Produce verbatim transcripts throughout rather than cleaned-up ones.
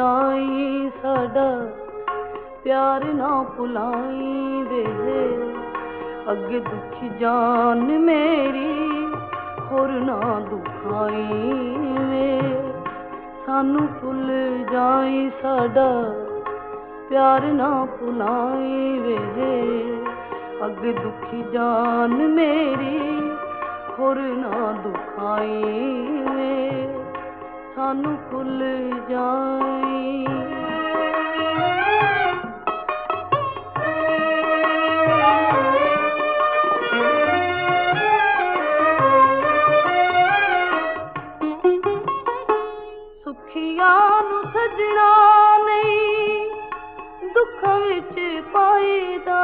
ਜਾਈ ਸਾਡਾ ਪਿਆਰ ਨਾ ਭੁਲਾਈ ਵੇ। ਅੱਗੇ ਦੁਖੀ ਜਾਨ ਮੇਰੀ ਹੋਰ ਨਾ ਦੁਖਾਈ ਵੇ। ਸਾਨੂੰ ਭੁੱਲ ਜਾਈ ਸਾਡਾ ਪਿਆਰ ਨਾ ਭੁਲਾਈ ਵੇ। ਅੱਗੇ ਦੁਖੀ ਜਾਨ ਮੇਰੀ ਹੋਰ ਨਾ ਦੁਖਾਈ ਵੇ। ਸਾਨੂੰ ਭੁੱਲ ਜਾਈ। ਸੁਖੀਆਂ ਨੂੰ ਸਜਣਾ ਨਹੀਂ ਦੁੱਖਾਂ ਵਿੱਚ ਪਾਈਦਾ।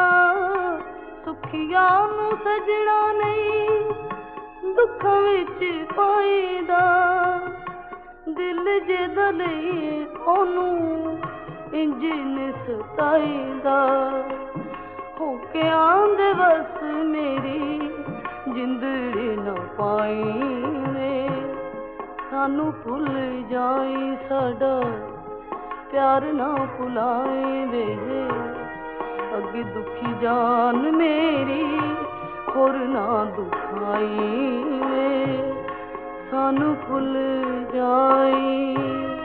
ਸੁਖੀਆਂ ਨੂੰ ਸਜਣਾ ਨਹੀਂ ਦੁੱਖਾਂ ਵਿੱਚ ਪਾਈਦਾ। ਦਿਲ ਜਿਹਦਾ ਲਈ ਉਹਨੂੰ ਇੰਝ ਨੀ ਸਤਾਈਦਾ। ਹੋ ਕੇ ਆਂਦੇ ਵਸ ਮੇਰੀ ਜਿੰਦੜੀ ਨਾ ਪਾਈ ਵੇ। ਸਾਨੂੰ ਭੁੱਲ ਜਾਈ ਸਾਡਾ ਪਿਆਰ ਨਾ ਭੁਲਾਈ ਵੇ। ਅੱਗੇ ਦੁਖੀ ਜਾਨ ਮੇਰੀ ਹੋਰ ਨਾ ਦੁਖਾਈ ਵੇ। ਸਾਨੂੰ ਭੁੱਲ ਜਾਈ।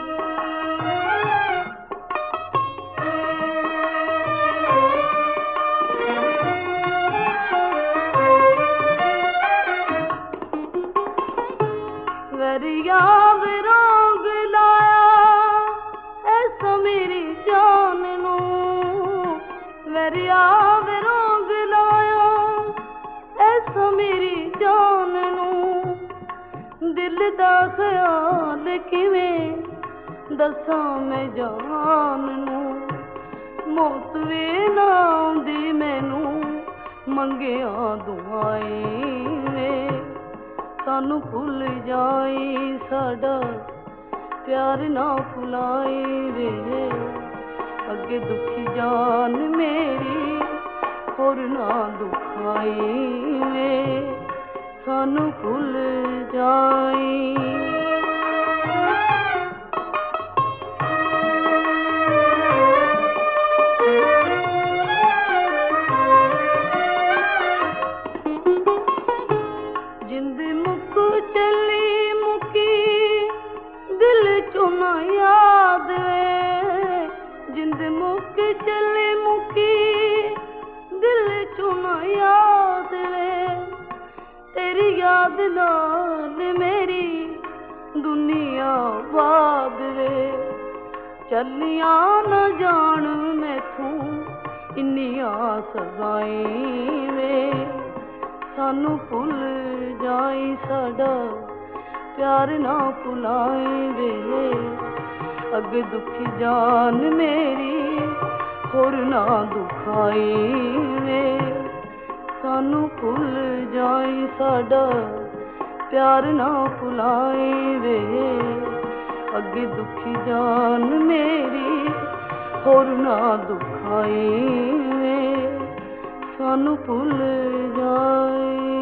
ਵੈਰੀਆ ਵਿਰੋਗ ਲਾਇਆ ਐਸਾ ਮੇਰੀ ਜਾਨ ਨੂੰ। ਵੈਰੀਆ ਵਿਰੋਗ ਲਾਇਆ ਐਸਾ ਮੇਰੀ ਜਾਨ ਨੂੰ। ਦਿਲ ਦਾ ਖਿਆਲ ਕਿਵੇਂ ਦੱਸਾਂ ਮੈਂ ਜਾਨ ਨੂੰ। ਮੌਤ ਵੀ ਨਾ ਆਉਂਦੀ ਮੈਨੂੰ ਮੰਗਿਆ ਦੁਆਈ ਵੇ। ਸਾਨੂੰ ਭੁੱਲ ਜਾਈ ਸਾਡਾ ਪਿਆਰ ਨਾ ਭੁਲਾਈ ਵੇ। ਅੱਗੇ ਦੁਖੀ ਜਾਨ ਮੇਰੀ ਹੋਰ ਨਾ ਦੁਖਾਈ ਵੇ। ਸਾਨੂੰ ਭੁੱਲ ਜਾਈ। ਜਿੰਦ ਮੁੱਕ ਚੱਲੀ ਮੁੱਕੀ ਦਿਲ ਚੋਂ ਨਾ ਯਾਦ ਵੇ। ਜਿੰਦ ਮੁੱਕ ਚੱਲੀ ਮੁੱਕੀ ਦਿਲ ਚੋਂ ਨਾ ਯਾਦ ਵੇ। ਤੇਰੀ ਯਾਦ ਨਾਲ ਮੇਰੀ ਦੁਨੀਆ ਬਾਦ ਵੇ। ਚੱਲੀਆਂ ਨਾ ਜਾਣ ਮੈਥੋਂ ਇੰਨੀਆਂ ਸਜ਼ਾਈ ਵੇ। ਸਾਨੂੰ ਭੁੱਲ ਜਾਈ ਸਾਡਾ ਪਿਆਰ ਨਾ ਭੁਲਾਈ ਵੇ। ਅੱਗੇ ਦੁਖੀ ਜਾਨ ਮੇਰੀ ਹੋਰ ਨਾ ਦੁਖਾਈ ਵੇ। ਸਾਨੂੰ ਭੁੱਲ ਜਾਈ ਸਾਡਾ ਪਿਆਰ ਨਾ ਭੁਲਾਈ ਵੇ। ਅੱਗੇ ਦੁਖੀ ਜਾਨ ਮੇਰੀ ਹੋਰ ਨਾ ਦੁਖਾਈ ਵੇ। ਸਾਨੂੰ ਭੁੱਲ ਜਾਈ।